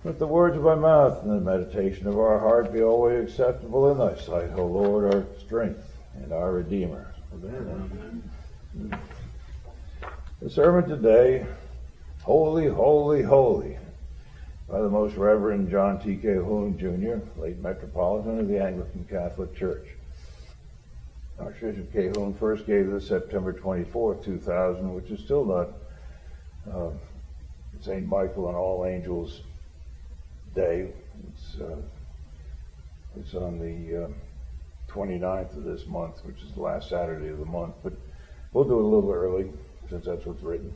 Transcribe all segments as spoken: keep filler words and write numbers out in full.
Let the words of my mouth and the meditation of our heart be always acceptable in thy sight, O Lord, our strength and our Redeemer. Amen. Amen. The sermon today, Holy, Holy, Holy, by the Most Reverend John T. Calhoun, Junior, late Metropolitan of the Anglican Catholic Church. Archbishop Calhoun first gave this September twenty-fourth, two thousand, which is still not uh, Saint Michael and All Angels Day. It's, uh, it's on the uh, twenty-ninth of this month, which is the last Saturday of the month, but we'll do it a little early since that's what's written.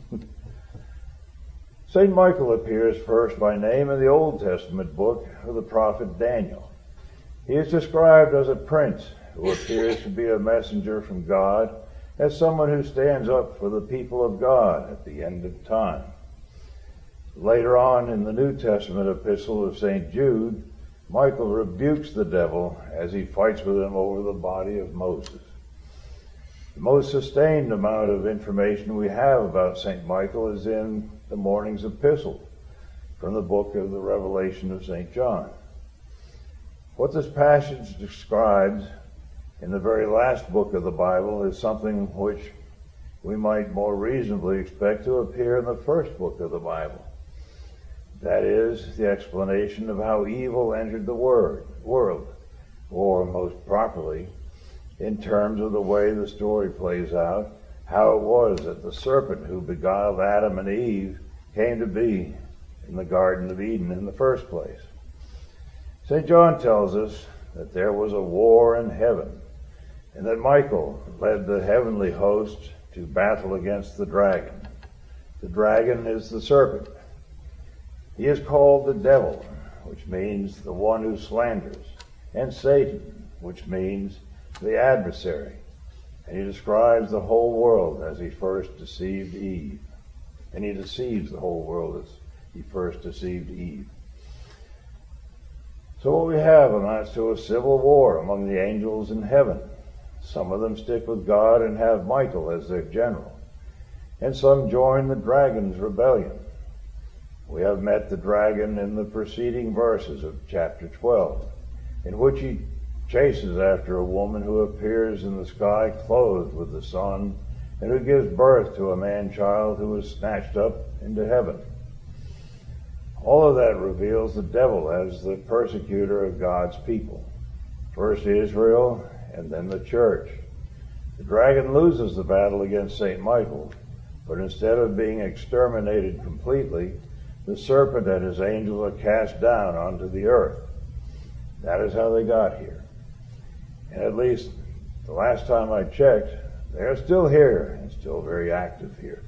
Saint Michael appears first by name in the Old Testament book of the prophet Daniel. He is described as a prince who appears to be a messenger from God, as someone who stands up for the people of God at the end of time. Later on in the New Testament epistle of Saint Jude, Michael rebukes the devil as he fights with him over the body of Moses. The most sustained amount of information we have about Saint Michael is in the morning's epistle from the book of the Revelation of Saint John. What this passage describes in the very last book of the Bible is something which we might more reasonably expect to appear in the first book of the Bible. That is, the explanation of how evil entered the word, world, or most properly, in terms of the way the story plays out, how it was that the serpent who beguiled Adam and Eve came to be in the Garden of Eden in the first place. Saint John tells us that there was a war in heaven, and that Michael led the heavenly host to battle against the dragon. The dragon is the serpent. He is called the devil, which means the one who slanders, and Satan, which means the adversary. And he describes the whole world as he first deceived Eve. And he deceives the whole world as he first deceived Eve. So what we have amounts to a civil war among the angels in heaven. Some of them stick with God and have Michael as their general, and some join the dragon's rebellion. We have met the dragon in the preceding verses of chapter twelve, in which he chases after a woman who appears in the sky clothed with the sun, and who gives birth to a man-child who is snatched up into heaven. All of that reveals the devil as the persecutor of God's people. First Israel, and then the church. The dragon loses the battle against Saint Michael, but instead of being exterminated completely, the serpent and his angels are cast down onto the earth. That is how they got here. And at least the last time I checked, they are still here and still very active here.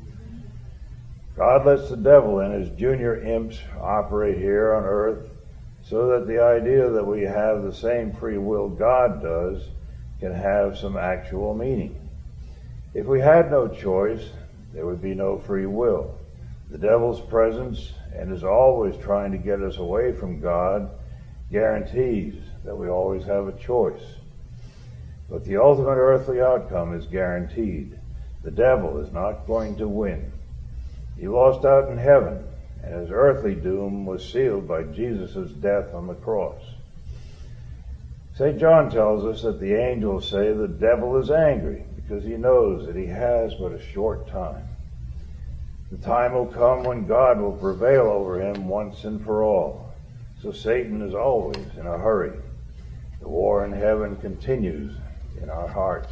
God lets the devil and his junior imps operate here on earth so that the idea that we have the same free will God does can have some actual meaning. If we had no choice, there would be no free will. The devil's presence, and is always trying to get us away from God, guarantees that we always have a choice. But the ultimate earthly outcome is guaranteed. The devil is not going to win. He lost out in heaven, and his earthly doom was sealed by Jesus' death on the cross. Saint John tells us that the angels say the devil is angry because he knows that he has but a short time. The time will come when God will prevail over him once and for all. So Satan is always in a hurry. The war in heaven continues in our hearts.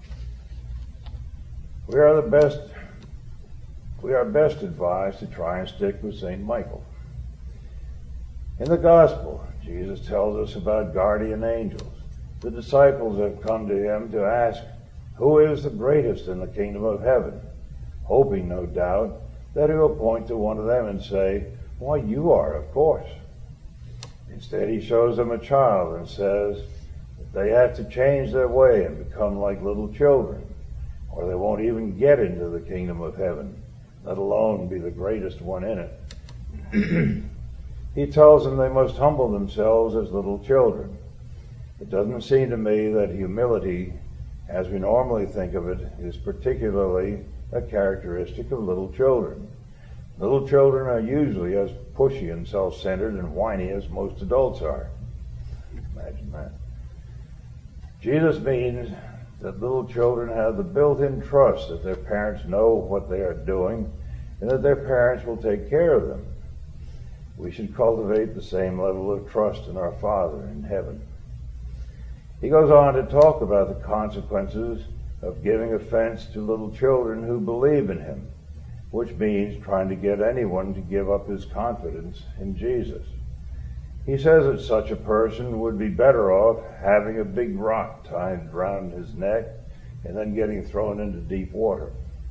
We are the best We are best advised to try and stick with Saint Michael. In the Gospel, Jesus tells us about guardian angels. The disciples have come to him to ask, who is the greatest in the kingdom of heaven? Hoping, no doubt, that he will point to one of them and say, why, you are, of course. Instead, he shows them a child and says that they have to change their way and become like little children, or they won't even get into the kingdom of heaven, let alone be the greatest one in it. He tells them they must humble themselves as little children. It doesn't seem to me that humility, as we normally think of it, is particularly a characteristic of little children. Little children are usually as pushy and self-centered and whiny as most adults are. Imagine that. Jesus means that little children have the built-in trust that their parents know what they are doing and that their parents will take care of them. We should cultivate the same level of trust in our Father in heaven. He goes on to talk about the consequences of giving offense to little children who believe in him, which means trying to get anyone to give up his confidence in Jesus. He says that such a person would be better off having a big rock tied around his neck and then getting thrown into deep water.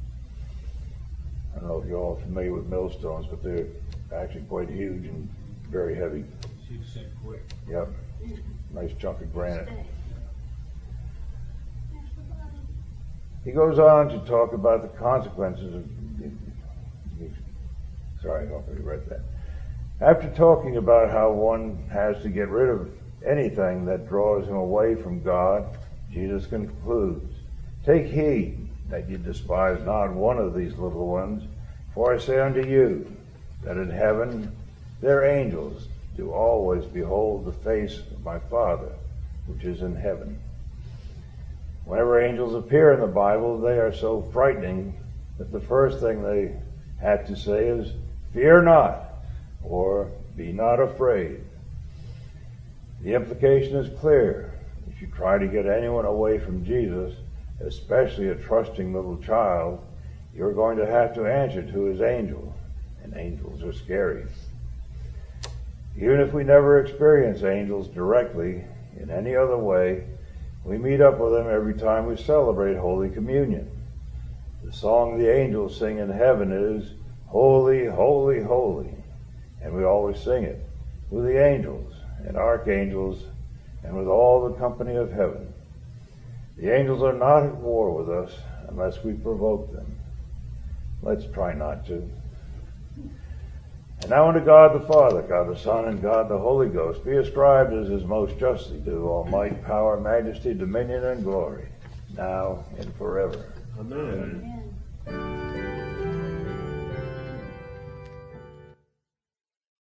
I don't know if you're all familiar with millstones, but they're actually quite huge and very heavy. Yep. Nice chunk of granite. He goes on to talk about the consequences of... Sorry, I don't think I read that. After talking about how one has to get rid of anything that draws him away from God, Jesus concludes, "Take heed that you despise not one of these little ones, for I say unto you, that in heaven their angels do always behold the face of my Father, which is in heaven." Whenever angels appear in the Bible, they are so frightening that the first thing they have to say is, "Fear not," or "Be not afraid." The implication is clear. If you try to get anyone away from Jesus, especially a trusting little child, you're going to have to answer to his angel, and angels are scary. Even if we never experience angels directly in any other way, we meet up with them every time we celebrate Holy Communion. The song the angels sing in heaven is, "Holy, holy, holy." And we always sing it with the angels and archangels and with all the company of heaven. The angels are not at war with us unless we provoke them. Let's try not to. And now unto God the Father, God the Son, and God the Holy Ghost be ascribed as is most justly due all might, power, majesty, dominion, and glory, now and forever. Amen. Amen.